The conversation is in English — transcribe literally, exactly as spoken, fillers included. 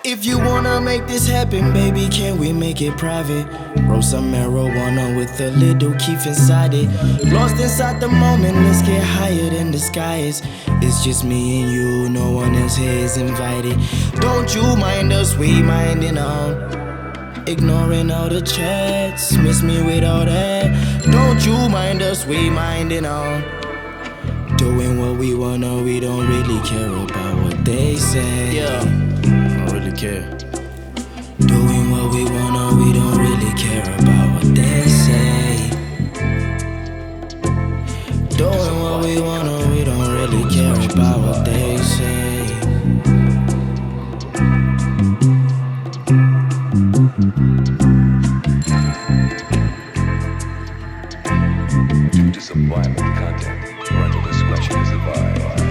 If you wanna make this happen, baby, can we make it private? Roll some marijuana with a little Keef inside it. Lost inside the moment, let's get higher than the skies. It's just me and you, no one else here is invited. Don't you mind us, we minding on. Ignoring all the chats, miss me with all that. Don't you mind us, we minding on. Doing what we wanna, we don't really care about what they say. Yeah, I don't really care. Doing what we wanna, we don't really care about what they say. Doing what we wanna, we don't really care about what they say. Due to some violent content, parental discretion is advised.